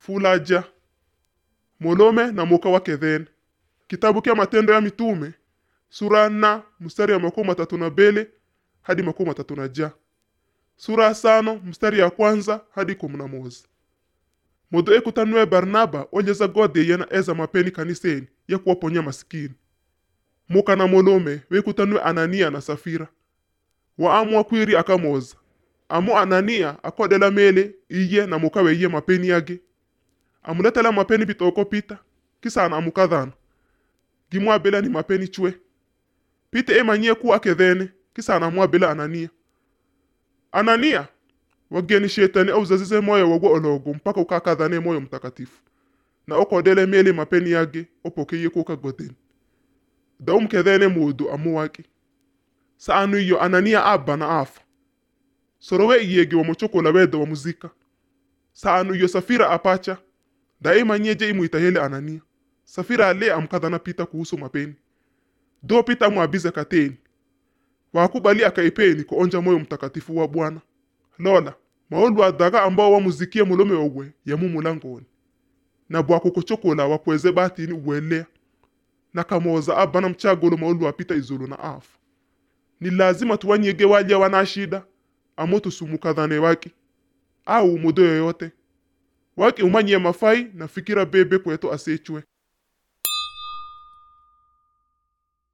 Fulaja molome na moka wake then. Kitabu kia Matendo ya Mitume sura 4 mstari ya 32 hadi 33. Sura 5 mstari ya 1 hadi 11. Modo ekutanwe Barnaba onyeza gode yena eza mapeni kaniseni ya kuwaponya masikini. Moka na molome wekutanwe Anania na Safira. Waamua kwiri akamoza. Amo Anania akodela mele iye na mukawe iye mapeni yage. Amuletela mapeni bitoko pita. Kisa ana amukadhana. Gimwa bela ni mapeni chwe. Pite emanyie kuwa kedhene. Kisa ana mua bela Anania. Anania wageni shetani au zazize moyo wagwa ologo mpaka ukakadhane moyo mtakatifu. Na okodele mele mapeni yage opokeye kuka godeni. Daum kedhene mudu amuwaki. Saanu iyo Anania abba na afa. Sorowe iyege wa mochoko la wedo wa muzika. Saanu iyo Safira apacha. Daima nyeje imuitahele Anania. Safira ale amkadhana pita kuhusu mapeni. Do pita muabize kateni. Wakubali akaipeni kuonja moyo mtakatifu wa Bwana. Lola, maolu adaga ambao wa muzikia mulome owe ya mumulangoni. Na bwako kuchokola wapweze batini uwelea. Na kamoza abana mchagolo maolu wapita izulu na afa. Ni lazima tuwanyege wali ya wanashida. Amoto sumukadhane waki. Au mudo yoyote. Waki umanye mafai na fikira bebe kweto asechwe.